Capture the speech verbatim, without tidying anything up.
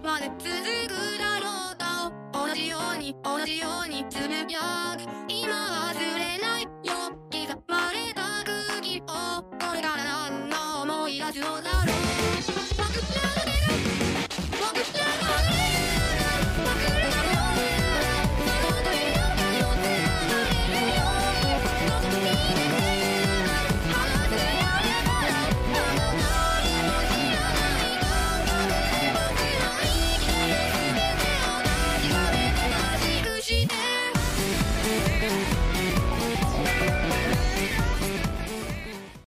まで続くだろうと同じように同じようにつぶやく今忘れないよ刻まれた空気をこれから何の思い出すのだろう